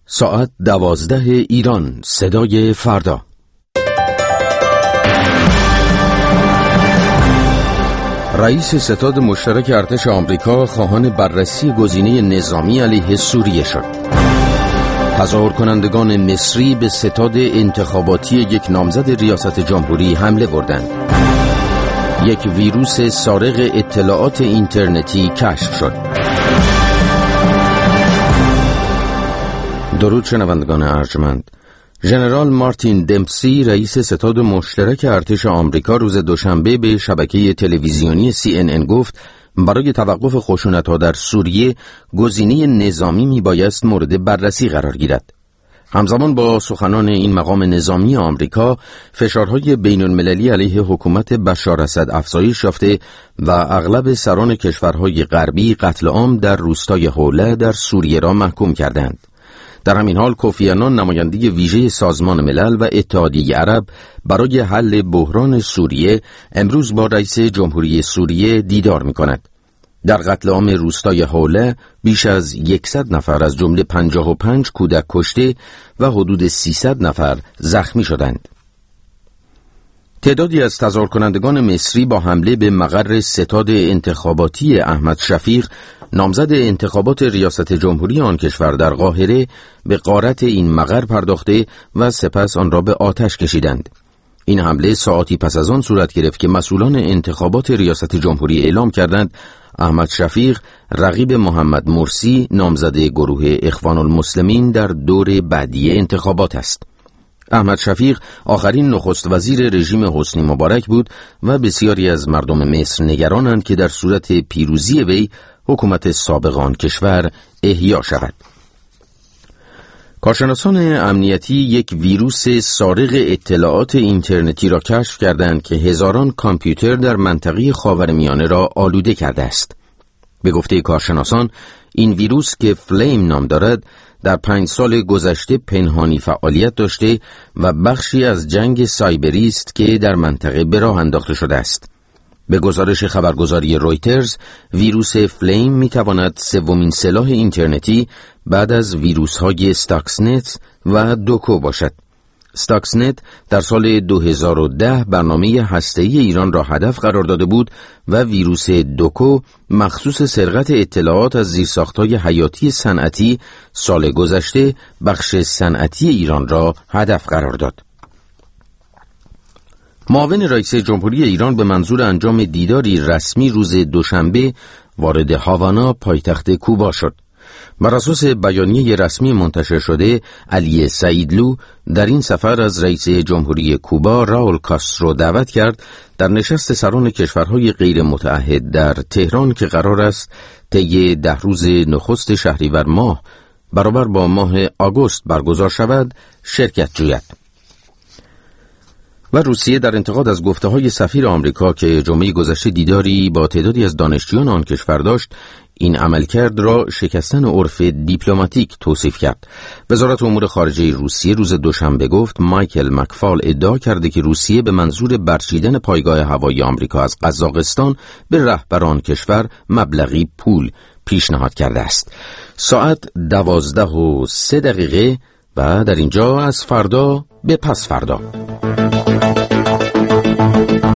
ساعت 12 ایران، صدای فردا. رئیس ستاد مشترک ارتش آمریکا خواهان بررسی گزینه نظامی علیه سوریه شد. تظاهر کنندگان مصری به ستاد انتخاباتی یک نامزد ریاست جمهوری حمله بردند. یک ویروس سارق اطلاعات اینترنتی کشف شد. درود شنوندگان ارجمند. ژنرال مارتین دمپسی رئیس ستاد مشترک ارتش آمریکا روز دوشنبه به شبکه تلویزیونی CNN گفت برای توقف خشونت‌ها در سوریه گزینه نظامی میبایست مورد بررسی قرار گیرد. همزمان با سخنان این مقام نظامی آمریکا، فشارهای بین‌المللی علیه حکومت بشار اسد افزایش یافته و اغلب سران کشورهای غربی قتل عام در روستای حوله در سوریه را محکوم کردند. در همین حال کوفی عنان نماینده ویژه سازمان ملل و اتحادیه عرب برای حل بحران سوریه امروز با رئیس جمهوری سوریه دیدار می‌کند. در قتل عام روستای حوله بیش از 100 نفر از جمله 55 کودک کشته و حدود 300 نفر زخمی شدند. تعدادی از تظاهر کنندگان مصری با حمله به مقر ستاد انتخاباتی احمد شفیق نامزد انتخابات ریاست جمهوری آن کشور در قاهره به غارت این مقر پرداخته و سپس آن را به آتش کشیدند. این حمله ساعتی پس از آن صورت گرفت که مسئولان انتخابات ریاست جمهوری اعلام کردند احمد شفیق رقیب محمد مرسی نامزد گروه اخوان المسلمین در دور بعدی انتخابات است. احمد شفیق آخرین نخست وزیر رژیم حسنی مبارک بود و بسیاری از مردم مصر نگرانند که در صورت پیروزی وی حکومت سابق آن کشور احیا شود. کارشناسان امنیتی یک ویروس سارق اطلاعات اینترنتی را کشف کردند که هزاران کامپیوتر در منطقه خاورمیانه را آلوده کرده است. به گفته کارشناسان، این ویروس که فلیم نام دارد، در 5 سال گذشته پنهانی فعالیت داشته و بخشی از جنگ سایبری است که در منطقه به راه انداخته شده است. به گزارش خبرگزاری رویترز، ویروس فلیم میتواند سومین سلاح اینترنتی بعد از ویروس‌های استاکسنت و دوکو باشد. استاکسنت در سال 2010 برنامه هسته‌ای ایران را هدف قرار داده بود و ویروس دوکو مخصوص سرقت اطلاعات از زیرساخت‌های حیاتی صنعتی سال گذشته بخش صنعتی ایران را هدف قرار داد. معاون رئیس جمهوری ایران به منظور انجام دیداری رسمی روز دوشنبه وارد هاوانا پایتخت کوبا شد. بر اساس بیانیه رسمی منتشر شده، علی سعیدلو در این سفر از رئیس جمهوری کوبا راول کاسترو دعوت کرد در نشست سران کشورهای غیر متعهد در تهران که قرار است طی 10 روز نخست شهریور ماه برابر با ماه آگوست برگزار شود شرکت جوید. و روسیه در انتقاد از گفته‌های سفیر آمریکا که جمعه گذشته دیداری با تعدادی از دانشجویان آن کشور داشت، این عملکرد را شکستن عرف دیپلماتیک توصیف کرد. وزارت امور خارجه روسیه روز دوشنبه گفت مایکل مکفال ادعا کرده که روسیه به منظور برچیدن پایگاه هوایی آمریکا از قزاقستان به رهبران کشور مبلغی پول پیشنهاد کرده است. ساعت 12:03 و در اینجا از فردا به پس فردا.